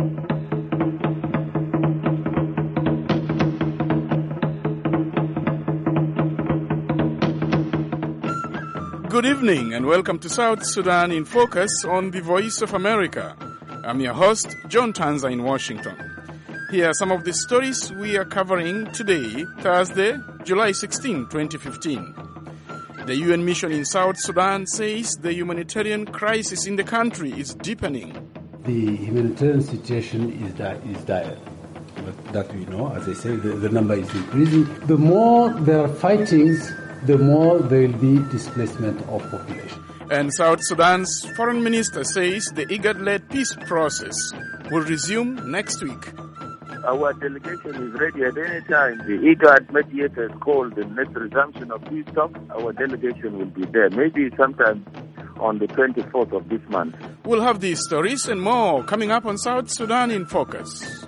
Good evening and welcome to South Sudan in Focus on the Voice of America. I'm your host, John Tanza in Washington. Here are some of the stories we are covering today, Thursday, July 16, 2015. The UN mission in South Sudan says the humanitarian crisis in the country is deepening. The humanitarian situation is dire. But that we know, as I say, the number is increasing. The more there are fightings, the more there will be displacement of population. And South Sudan's foreign minister says the IGAD-led peace process will resume next week. Our delegation is ready at any time. The IGAD mediators called the next resumption of peace talks. Our delegation will be there, maybe sometime on the 24th of this month. We'll have these stories and more coming up on South Sudan in Focus.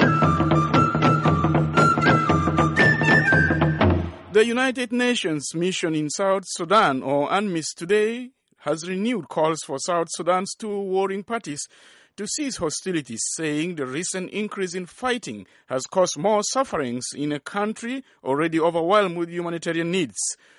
The United Nations mission in South Sudan, or UNMISS today, has renewed calls for South Sudan's two warring parties to cease hostilities, saying the recent increase in fighting has caused more sufferings in a country already overwhelmed with humanitarian needs.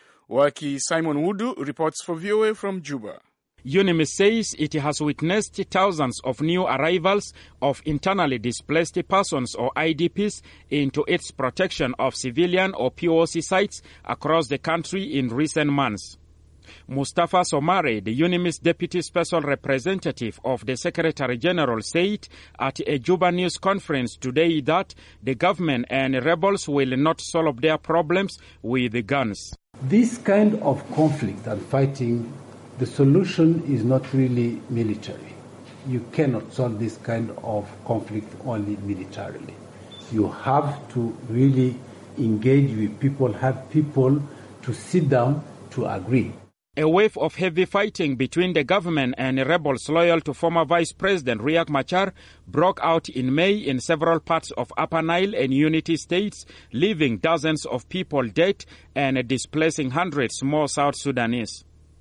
Waki Simon Wudu reports for VOA from Juba. UNMISS says it has witnessed thousands of new arrivals of internally displaced persons or IDPs into its protection of civilian or POC sites across the country in recent months. Mustafa Somare, the UNMISS Deputy Special Representative of the Secretary General, said at a Juba News conference today that the government and rebels will not solve their problems with guns. This kind of conflict and fighting, the solution is not really military. You cannot solve this kind of conflict only militarily. You have to really engage with people, have people to sit down to agree. A wave of heavy fighting between the government and rebels loyal to former Vice President Riek Machar broke out in May in several parts of Upper Nile and Unity states, leaving dozens of people dead and displacing hundreds more South Sudanese.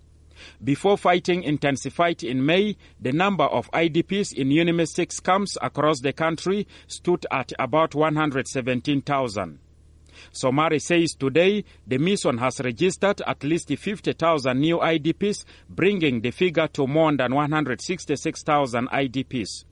Before fighting intensified in May, the number of IDPs in UNMISS 6 camps across the country stood at about 117,000. Somare says today the mission has registered at least 50,000 new IDPs, bringing the figure to more than 166,000 IDPs.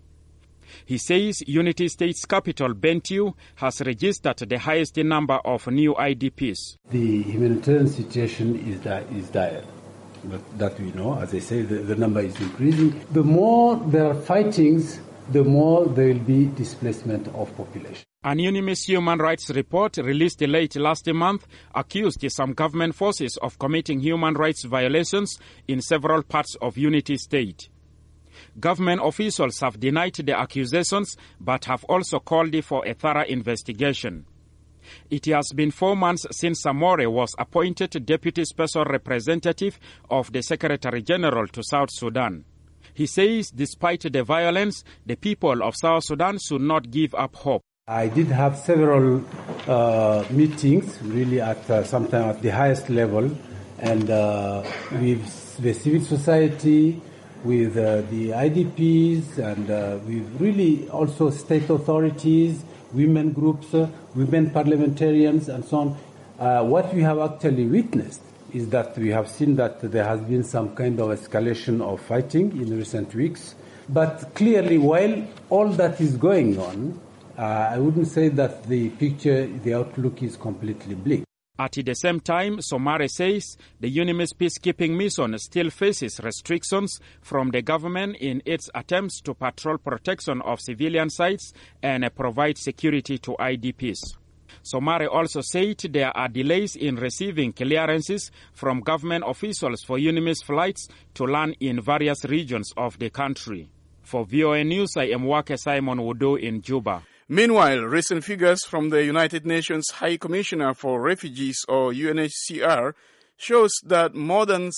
He says Unity State's capital, Bentiu, has registered the highest number of new IDPs. The humanitarian situation is dire. But that we know, as I say, the number is increasing. The more there are fightings, the more there will be displacement of population. An UNMISS human rights report released late last month accused some government forces of committing human rights violations in several parts of Unity State. Government officials have denied the accusations but have also called for a thorough investigation. It has been 4 months since Samore was appointed Deputy Special Representative of the Secretary General to South Sudan. He says despite the violence, the people of South Sudan should not give up hope. I did have several meetings, really sometimes at the highest level, and with the civil society, with the IDPs, and with really also state authorities, women groups, women parliamentarians, and so on. What we have actually witnessed is that we have seen that there has been some kind of escalation of fighting in recent weeks. But clearly, while all that is going on, I wouldn't say that the outlook is completely bleak. At the same time, Somare says the UNMISS peacekeeping mission still faces restrictions from the government in its attempts to patrol protection of civilian sites and provide security to IDPs. Somare also said there are delays in receiving clearances from government officials for UNMISS flights to land in various regions of the country. For VOA News, I am Wake Simon Wudu in Juba. Meanwhile, recent figures from the United Nations High Commissioner for Refugees, or UNHCR, shows that more than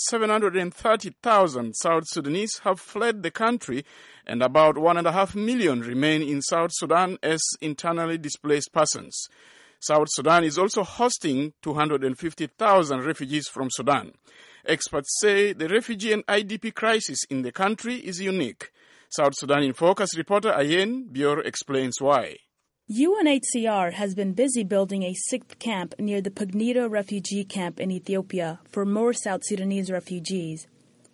730,000 South Sudanese have fled the country and about 1.5 million remain in South Sudan as internally displaced persons. South Sudan is also hosting 250,000 refugees from Sudan. Experts say the refugee and IDP crisis in the country is unique. South Sudan in Focus reporter Ayen Bior explains why. UNHCR has been busy building a sixth camp near the Pagnito refugee camp in Ethiopia for more South Sudanese refugees.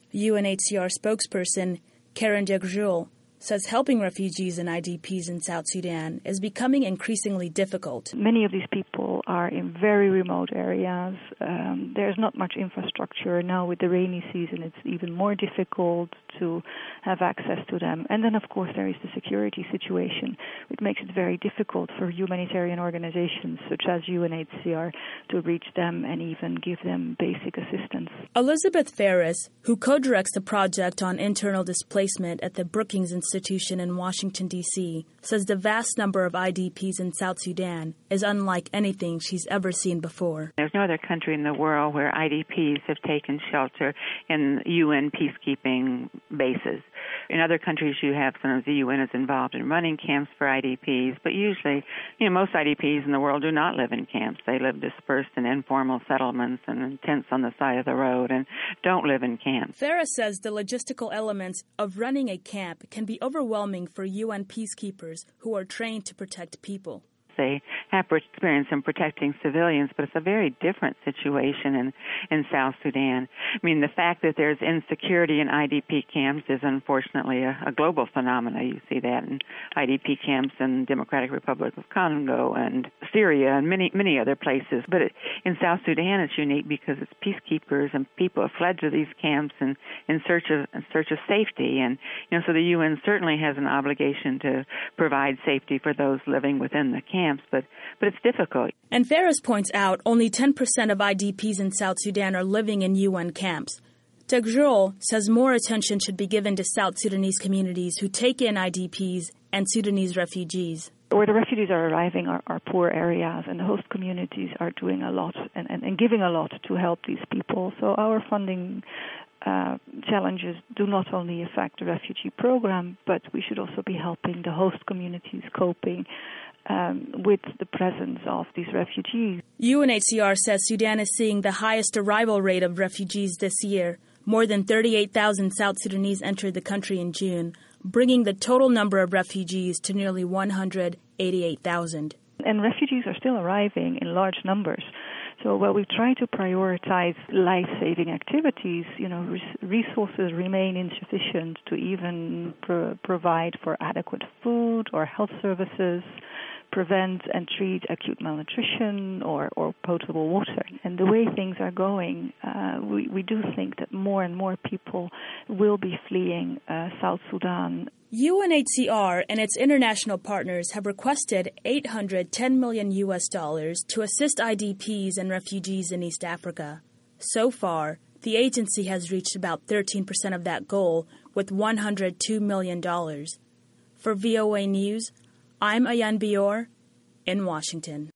UNHCR spokesperson Karen Degjul says helping refugees and IDPs in South Sudan is becoming increasingly difficult. Many of these people are in very remote areas. There's not much infrastructure. Now with the rainy season, it's even more difficult to have access to them. And then, of course, there is the security situation, which makes it very difficult for humanitarian organizations such as UNHCR to reach them and even give them basic assistance. Elizabeth Ferris, who co-directs the project on internal displacement at the Brookings Institution in Washington, D.C., says the vast number of IDPs in South Sudan is unlike anything she's ever seen before. There's no other country in the world where IDPs have taken shelter in UN peacekeeping bases. In other countries, you have sometimes the UN is involved in running camps for IDPs, but usually, most IDPs in the world do not live in camps. They live dispersed in informal settlements and in tents on the side of the road and don't live in camps. Ferris says the logistical elements of running a camp can be overwhelming for UN peacekeepers who are trained to protect people. They have experience in protecting civilians, but it's a very different situation in South Sudan. I mean, the fact that there's insecurity in IDP camps is unfortunately a global phenomenon. You see that in IDP camps in Democratic Republic of Congo and Syria and many other places. But in South Sudan, it's unique because it's peacekeepers and people have fled to these camps in search of safety. And so the UN certainly has an obligation to provide safety for those living within the camp. But it's difficult. And Ferris points out only 10% of IDPs in South Sudan are living in UN camps. Degjul says more attention should be given to South Sudanese communities who take in IDPs and Sudanese refugees. Where the refugees are arriving are poor areas, and the host communities are doing a lot and giving a lot to help these people. So our funding challenges do not only affect the refugee program, but we should also be helping the host communities coping with the presence of these refugees. UNHCR says Sudan is seeing the highest arrival rate of refugees this year. More than 38,000 South Sudanese entered the country in June, bringing the total number of refugees to nearly 188,000. And refugees are still arriving in large numbers. So while we try to prioritize life-saving activities, resources remain insufficient to even provide for adequate food or health services, prevent and treat acute malnutrition or potable water. And the way things are going, we do think that more and more people will be fleeing South Sudan. UNHCR and its international partners have requested $810 million to assist IDPs and refugees in East Africa. So far, the agency has reached about 13% of that goal with $102 million. For VOA News, I'm Ayan Bior in Washington.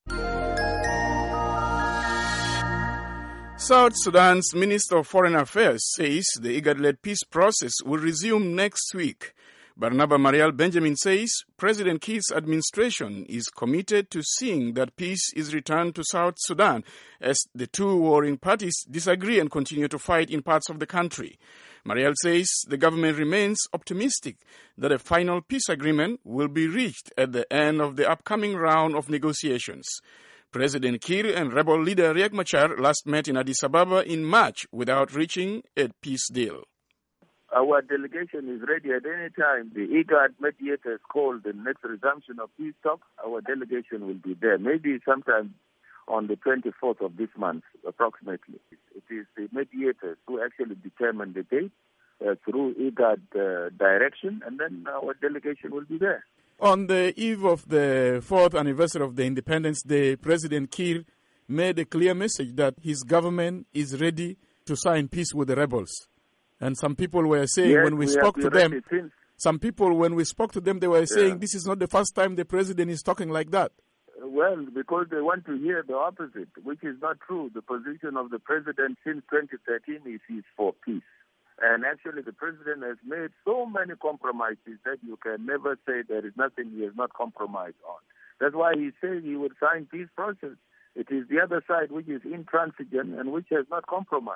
South Sudan's Minister of Foreign Affairs says the IGAD-led peace process will resume next week. Barnaba Marial Benjamin says President Kiir's administration is committed to seeing that peace is returned to South Sudan as the two warring parties disagree and continue to fight in parts of the country. Marial says the government remains optimistic that a final peace agreement will be reached at the end of the upcoming round of negotiations. President Kiir and rebel leader Riek Machar last met in Addis Ababa in March without reaching a peace deal. Our delegation is ready at any time. The IGAD mediators called the next resumption of peace talks. Our delegation will be there, maybe sometime on the 24th of this month, approximately. It is the mediators who actually determine the date through IGAD direction, and then our delegation will be there. On the eve of the 4th anniversary of the Independence Day, President Kiir made a clear message that his government is ready to sign peace with the rebels. And some people were saying when we spoke to them, they were saying this is not the first time the president is talking like that. Well, because they want to hear the opposite, which is not true. The position of the president since 2013 is he's for peace. And actually the president has made so many compromises that you can never say there is nothing he has not compromised on. That's why he said he would sign peace process. It is the other side which is intransigent and which has not compromised.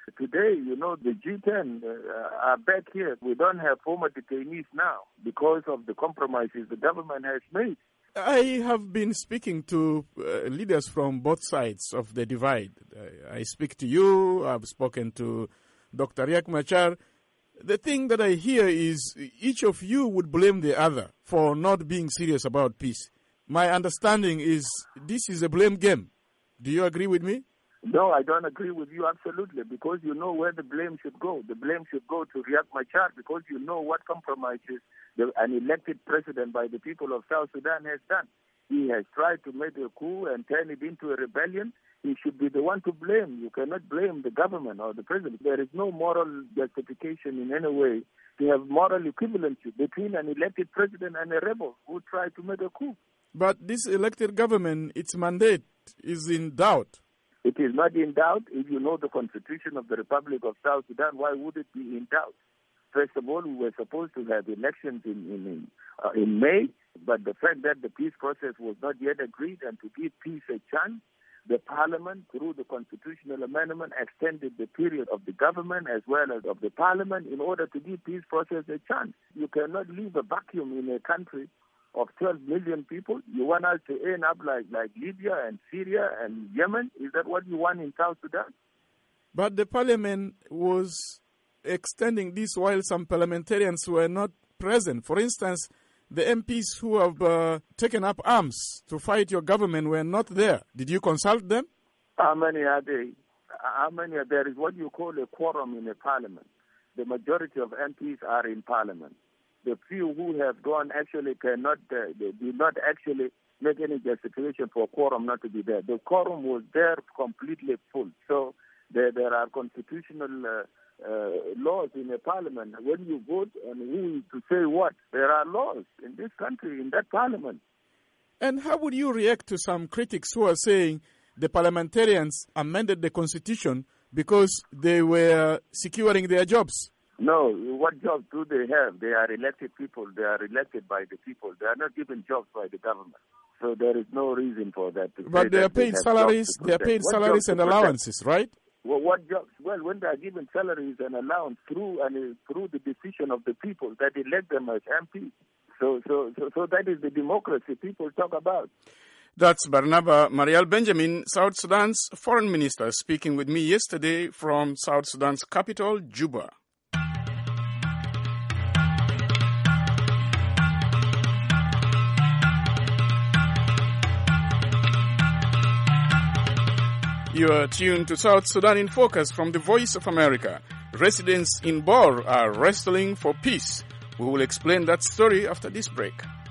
Today, the G10 are back here. We don't have former detainees now because of the compromises the government has made. I have been speaking to leaders from both sides of the divide. I speak to you, I've spoken to Dr. Riek Machar. The thing that I hear is each of you would blame the other for not being serious about peace. My understanding is this is a blame game. Do you agree with me? No, I don't agree with you absolutely, because you know where the blame should go. The blame should go to Riek Machar, because you know what compromises an elected president by the people of South Sudan has done. He has tried to make a coup and turn it into a rebellion. He should be the one to blame. You cannot blame the government or the president. There is no moral justification in any way to have moral equivalency between an elected president and a rebel who tried to make a coup. But this elected government, its mandate is in doubt. It is not in doubt. If you know the Constitution of the Republic of South Sudan, why would it be in doubt? First of all, we were supposed to have elections in May, but the fact that the peace process was not yet agreed, and to give peace a chance, the Parliament, through the constitutional amendment, extended the period of the government as well as of the Parliament in order to give peace process a chance. You cannot leave a vacuum in a country of 12 million people. You want us to end up like Libya and Syria and Yemen? Is that what you want in South Sudan? But the Parliament was extending this while some parliamentarians were not present. For instance, the MPs who have taken up arms to fight your government were not there. Did you consult them? How many are they? There is what you call a quorum in a parliament. The majority of MPs are in parliament. The few who have gone actually cannot, they do not actually make any justification for quorum not to be there. The quorum was there completely full. So there are constitutional laws in a parliament. When you vote and who to say what, there are laws in this country, in that parliament. And how would you react to some critics who are saying the parliamentarians amended the constitution because they were securing their jobs? No, what jobs do they have? They are elected people. They are elected by the people. They are not given jobs by the government. So there is no reason for that. But they are paid salaries. They are paid salaries and allowances, right? Well, what jobs? Well, when they are given salaries and allowance through the decision of the people that elect them as MPs. So that is the democracy people talk about. That's Barnaba Marial Benjamin, South Sudan's foreign minister, speaking with me yesterday from South Sudan's capital, Juba. You are tuned to South Sudan in Focus from the Voice of America. Residents in Bor are wrestling for peace. We will explain that story after this break.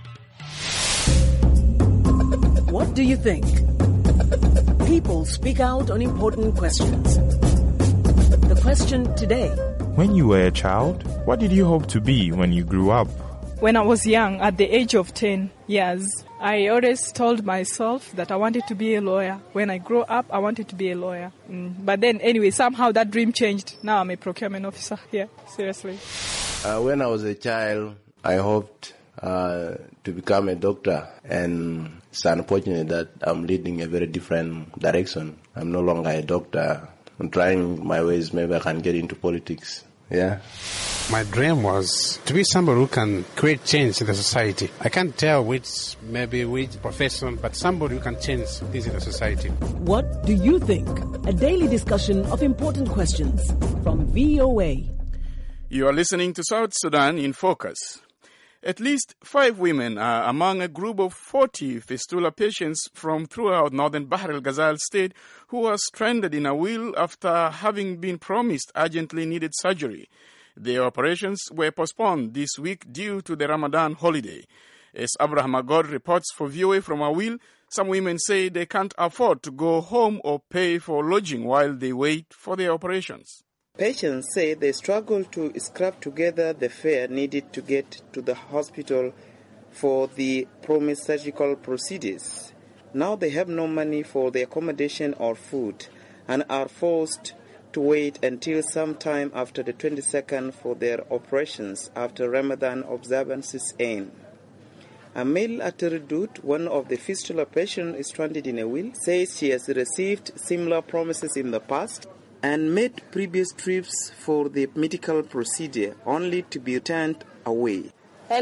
What do you think? People speak out on important questions. The question today. When you were a child, what did you hope to be when you grew up? When I was young, at the age of 10 years, I always told myself that I wanted to be a lawyer. When I grow up, I wanted to be a lawyer. But then anyway, somehow that dream changed. Now I'm a procurement officer here, seriously. When I was a child, I hoped to become a doctor. And it's unfortunate that I'm leading a very different direction. I'm no longer a doctor. I'm trying my ways. Maybe I can get into politics. Yeah. My dream was to be somebody who can create change in the society. I can't tell which profession, but somebody who can change things in the society. What do you think? A daily discussion of important questions from VOA. You are listening to South Sudan in Focus. At least 5 women are among a group of 40 fistula patients from throughout northern Bahr el-Ghazal state who are stranded in a wheel after having been promised urgently needed surgery. Their operations were postponed this week due to the Ramadan holiday. As Abraham Agod reports for VOA from Awil, some women say they can't afford to go home or pay for lodging while they wait for their operations. Patients say they struggle to scrap together the fare needed to get to the hospital for the promised surgical procedures. Now they have no money for the accommodation or food and are forced to wait until sometime after the 22nd for their operations after Ramadan observances end. Amil Aterdut, one of the fistula patients stranded in a wheel, says she has received similar promises in the past and made previous trips for the medical procedure only to be turned away. I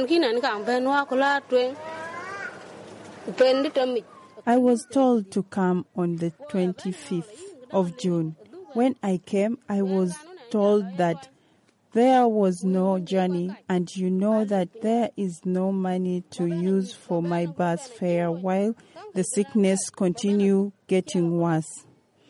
was told to come on the 25th of June. When I came, I was told that there was no journey, and you know that there is no money to use for my bus fare while the sickness continued getting worse.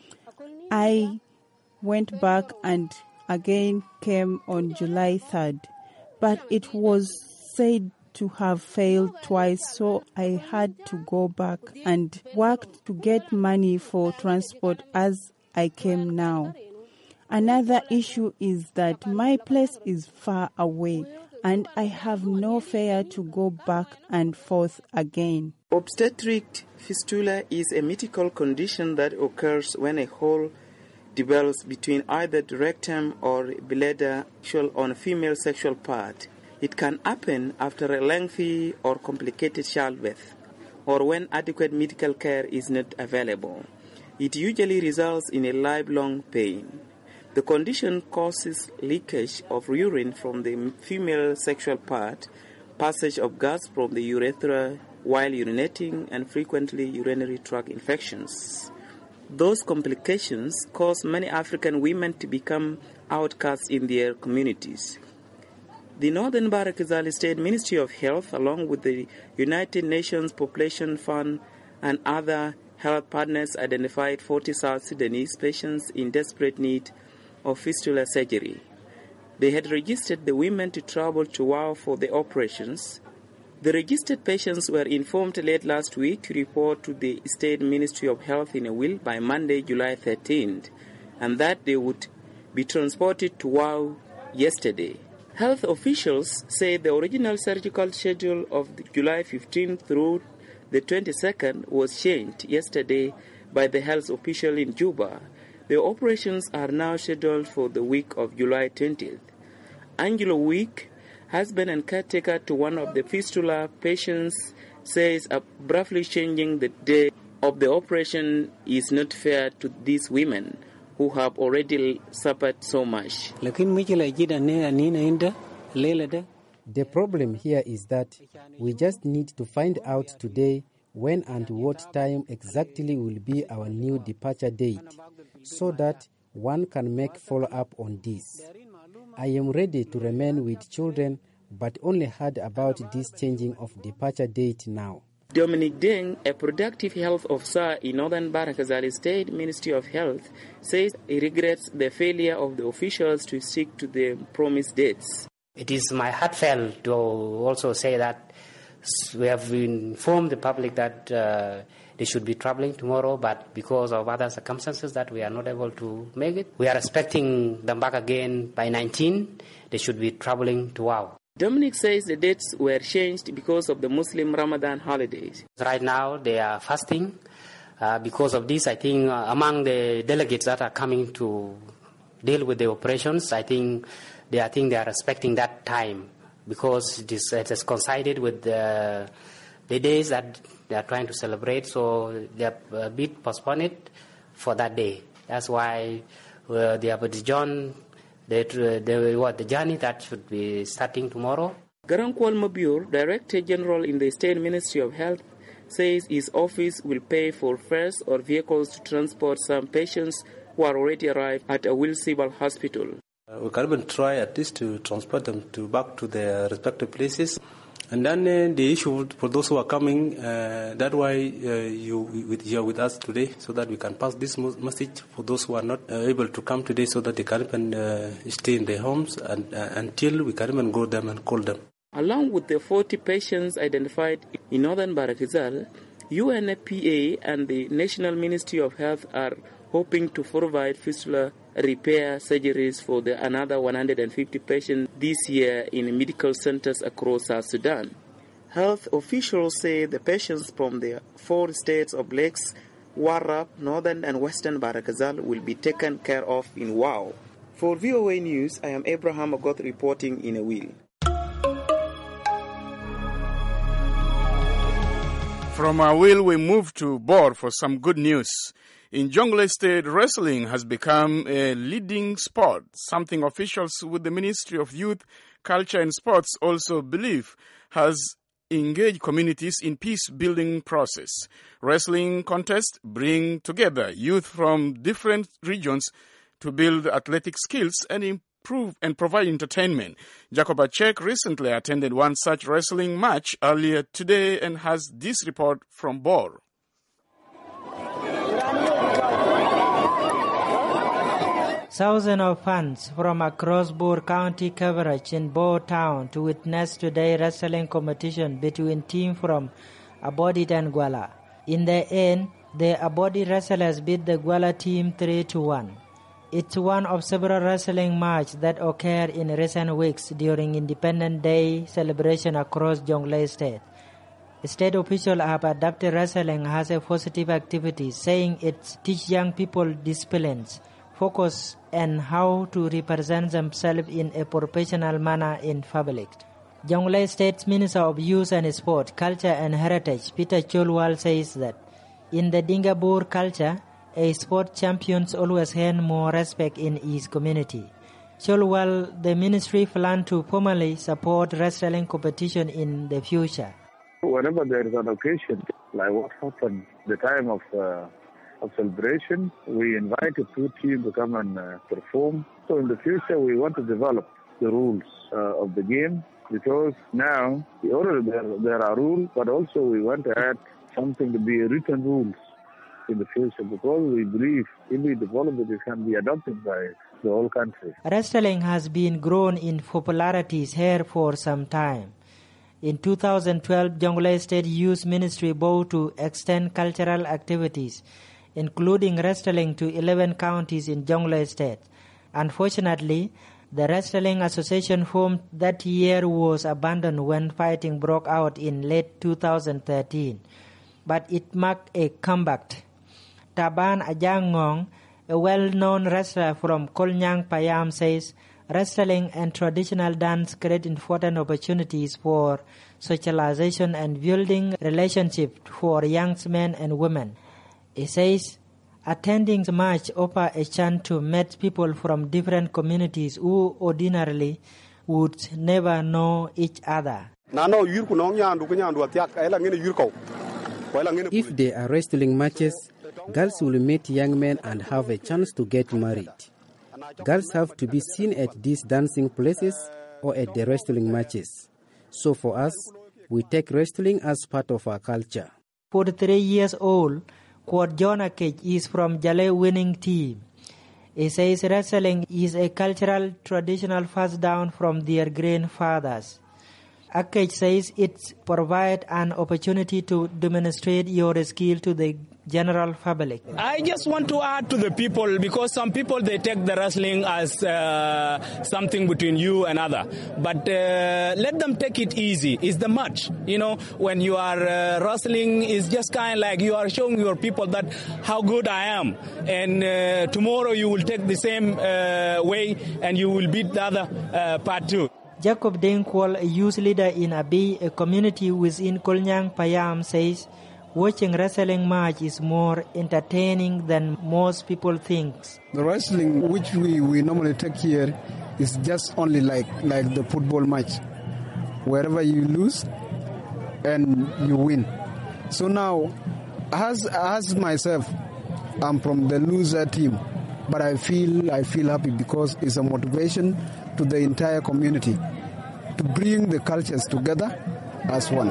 I went back and again came on July 3rd, but it was said to have failed twice, so I had to go back and work to get money for transport as I came now. Another issue is that my place is far away and I have no fare to go back and forth again. Obstetric fistula is a medical condition that occurs when a hole develops between either the rectum or bladder on a female sexual part. It can happen after a lengthy or complicated childbirth or when adequate medical care is not available. It usually results in a lifelong pain. The condition causes leakage of urine from the female sexual part, passage of gas from the urethra while urinating, and frequently urinary tract infections. Those complications cause many African women to become outcasts in their communities. The Northern Bahr-el-Ghazal State Ministry of Health, along with the United Nations Population Fund and other health partners, identified 40 South Sudanese patients in desperate need of fistula surgery. They had registered the women to travel to WOW for the operations. The registered patients were informed late last week to report to the State Ministry of Health in a will by Monday, July 13th, and that they would be transported to WOW yesterday. Health officials say the original surgical schedule of July 15th through the 22nd was changed yesterday by the health official in Juba. The operations are now scheduled for the week of July 20th. Angelo Week, husband and caretaker to one of the fistula patients, says abruptly changing the day of the operation is not fair to these women who have already suffered so much. The problem here is that we just need to find out today when and what time exactly will be our new departure date, so that one can make follow-up on this. I am ready to remain with children, but only heard about this changing of departure date now. Dominic Deng, a productive health officer in Northern Bahr-el-Ghazal State Ministry of Health, says he regrets the failure of the officials to stick to the promised dates. It is my heartfelt to also say that we have informed the public that they should be traveling tomorrow, but because of other circumstances that we are not able to make it. We are expecting them back again by 19. They should be traveling to WOW. Dominic says the dates were changed because of the Muslim Ramadan holidays. Right now they are fasting. Because of this, I think among the delegates that are coming to deal with the operations, I think they are respecting that time, because it has coincided with the days that they are trying to celebrate, so they have a bit postponed it for that day. That's why they have adjourned the journey that should be starting tomorrow. Garankwal Mabur, Director General in the State Ministry of Health, says his office will pay for fares or vehicles to transport some patients who are already arrived at a Will Sibal hospital. We can even try at least to transport them back to their respective places. And then the issue for those who are coming, that's why you're with us today, so that we can pass this message for those who are not able to come today, so that they can even stay in their homes and until we can even go them and call them. Along with the 40 patients identified in Northern Bahr-el-Ghazal, UNFPA and the National Ministry of Health are hoping to provide fistula repair surgeries for another 150 patients this year in medical centers across South Sudan. Health officials say the patients from the 4 states of Lakes, Warrap, Northern and Western Bahr-el-Ghazal will be taken care of in WOW. For VOA News, I am Abraham Agoth reporting in a wheel. From our will, we move to Bor for some good news. In Jonglei State, wrestling has become a leading sport, something officials with the Ministry of Youth, Culture and Sports also believe has engaged communities in peace-building process. Wrestling contests bring together youth from different regions to build athletic skills and improve and provide entertainment. Jacob Achek recently attended one such wrestling match earlier today and has this report from Bor. Thousands of fans from across Bor County coverage in Bor town to witness today's wrestling competition between teams from Abodit and Gwala. In the end, the Abodit wrestlers beat the Gwala team 3-1. It's one of several wrestling matches that occurred in recent weeks during Independence Day celebration across Jonglei State. State officials have adopted wrestling as a positive activity, saying it teaches young people discipline, focus, and how to represent themselves in a professional manner in public. Jonglei State's Minister of Youth and Sport, Culture and Heritage, Peter Cholwal, says that in the Dinga Bor culture, a sport champion always earns more respect in his community. Cholwal, the ministry plans to formally support wrestling competition in the future. Whenever there is an occasion, like what happened the time of celebration, we invited two teams to come and perform. So in the future, we want to develop the rules of the game, because now already there are rules, but also we want to add something to be written rules in the future, because we believe if we develop it, it can be adopted by the whole country. Wrestling has been grown in popularity here for some time. In 2012, Jonglei State Youth Ministry vowed to extend cultural activities, including wrestling, to 11 counties in Jonglei State. Unfortunately, the Wrestling Association formed that year was abandoned when fighting broke out in late 2013. But it marked a comeback. Taban Ajangong, a well-known wrestler from Kolnyang Payam, says wrestling and traditional dance create important opportunities for socialization and building relationships for young men and women. He says attending the match offers a chance to meet people from different communities who ordinarily would never know each other. If there are wrestling matches, girls will meet young men and have a chance to get married. Girls have to be seen at these dancing places or at the wrestling matches. So for us, we take wrestling as part of our culture. 43 years old, Kwot John Akech is from Jale winning team. He says wrestling is a cultural traditional passed down from their grandfathers. Akech says it provides an opportunity to demonstrate your skill to the general public. I just want to add to the people, because some people, they take the wrestling as something between you and other. But let them take it easy. It's the match. You know, when you are wrestling, it's just kind of like you are showing your people that how good I am. And tomorrow you will take the same way and you will beat the other part too. Jacob Denkwal, a youth leader in Abi, a community within Kolnyang Payam, says watching wrestling match is more entertaining than most people think. The wrestling which we normally take here is just only like the football match. Wherever you lose and you win. So now, as myself, I'm from the loser team, but I feel happy because it's a motivation to the entire community to bring the cultures together as one.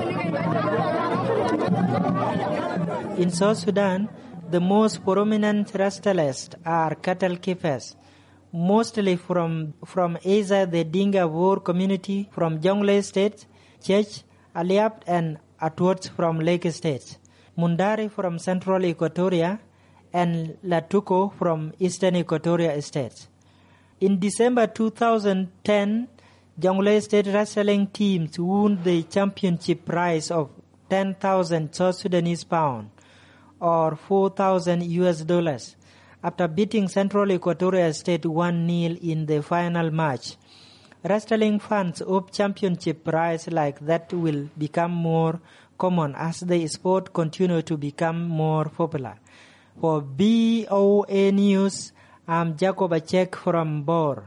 In South Sudan, the most prominent wrestlers are cattle keepers, mostly from either the Dinga Bor community from Jonglei State, Church, Aliap, and Atwot from Lake State, Mundari from Central Equatoria, and Latuko from Eastern Equatoria State. In December 2010, Jonglei State wrestling teams won the championship prize of 10,000 South Sudanese pounds, or $4,000, after beating Central Equatoria State 1-0 in the final match. Wrestling fans hope championship prize like that will become more common as the sport continues to become more popular. For VOA News, I'm Jacob Achek from Bor.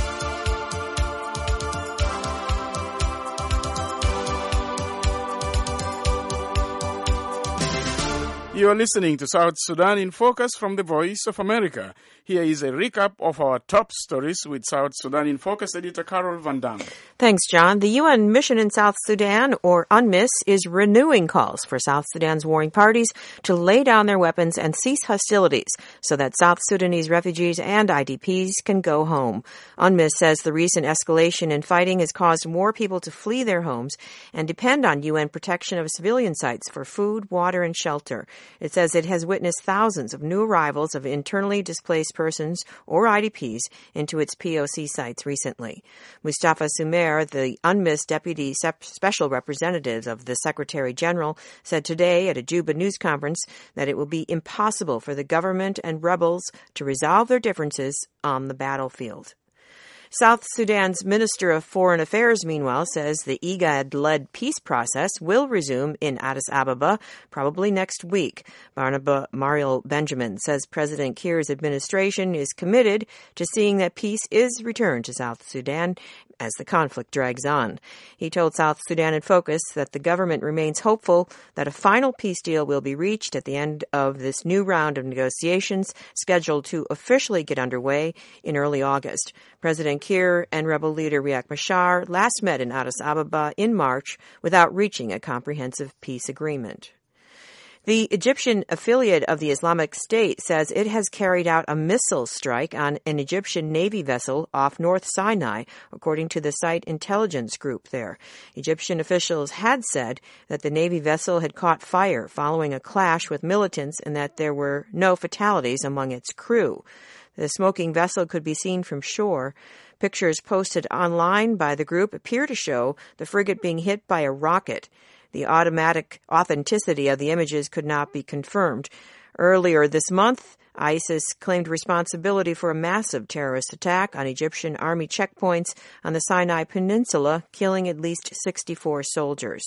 You are listening to South Sudan in Focus from the Voice of America. Here is a recap of our top stories with South Sudan in Focus editor Carol Van Dam. Thanks, John. The UN mission in South Sudan, or UNMISS, is renewing calls for South Sudan's warring parties to lay down their weapons and cease hostilities so that South Sudanese refugees and IDPs can go home. UNMISS says the recent escalation in fighting has caused more people to flee their homes and depend on UN protection of civilian sites for food, water, and shelter. It says it has witnessed thousands of new arrivals of internally displaced persons or IDPs into its POC sites recently. Mustafa Sumer, the UNMISS Deputy Special Representative of the Secretary General, said today at a Juba news conference that it will be impossible for the government and rebels to resolve their differences on the battlefield. South Sudan's Minister of Foreign Affairs, meanwhile, says the IGAD-led peace process will resume in Addis Ababa probably next week. Barnaba Mariel Benjamin says President Kiir's administration is committed to seeing that peace is returned to South Sudan as the conflict drags on. He told South Sudan in Focus that the government remains hopeful that a final peace deal will be reached at the end of this new round of negotiations scheduled to officially get underway in early August. President Kiir and rebel leader Riek Machar last met in Addis Ababa in March without reaching a comprehensive peace agreement. The Egyptian affiliate of the Islamic State says it has carried out a missile strike on an Egyptian Navy vessel off North Sinai, according to the site intelligence group there. Egyptian officials had said that the Navy vessel had caught fire following a clash with militants and that there were no fatalities among its crew. The smoking vessel could be seen from shore. Pictures posted online by the group appear to show the frigate being hit by a rocket. The automatic authenticity of the images could not be confirmed. Earlier this month, ISIS claimed responsibility for a massive terrorist attack on Egyptian army checkpoints on the Sinai Peninsula, killing at least 64 soldiers.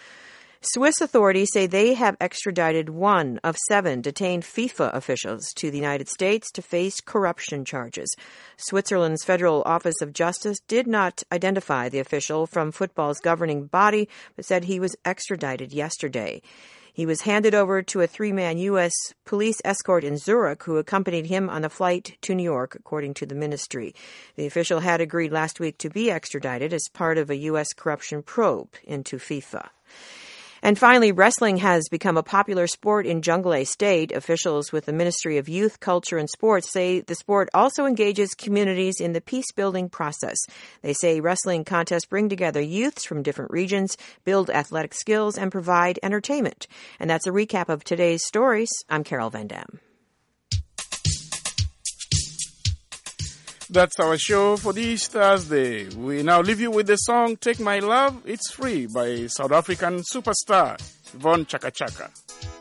Swiss authorities say they have extradited 1 of 7 detained FIFA officials to the United States to face corruption charges. Switzerland's Federal Office of Justice did not identify the official from football's governing body, but said he was extradited yesterday. He was handed over to a 3-man U.S. police escort in Zurich who accompanied him on the flight to New York, according to the ministry. The official had agreed last week to be extradited as part of a U.S. corruption probe into FIFA. And finally, wrestling has become a popular sport in Jonglei State. Officials with the Ministry of Youth, Culture and Sports say the sport also engages communities in the peace-building process. They say wrestling contests bring together youths from different regions, build athletic skills, and provide entertainment. And that's a recap of today's stories. I'm Carol Van Dam. That's our show for this Thursday. We now leave you with the song Take My Love, It's Free by South African superstar Yvonne Chaka Chaka.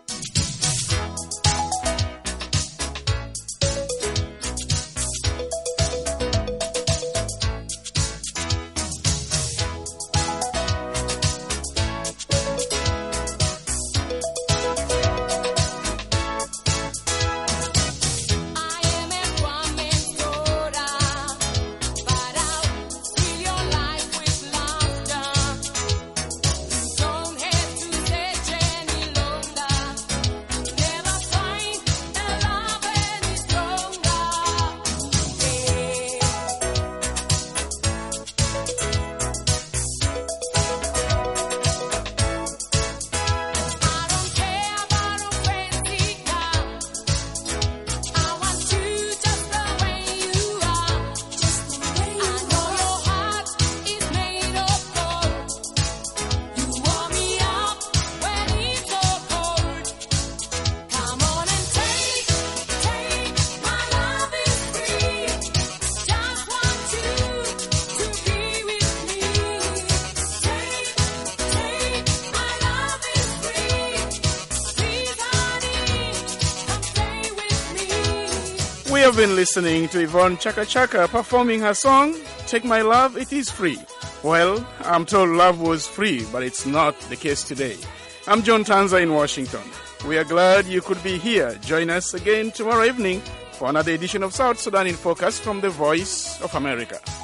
We have been listening to Yvonne Chaka Chaka performing her song, Take My Love, It Is Free. Well, I'm told love was free, but it's not the case today. I'm John Tanza in Washington. We are glad you could be here. Join us again tomorrow evening for another edition of South Sudan in Focus from the Voice of America.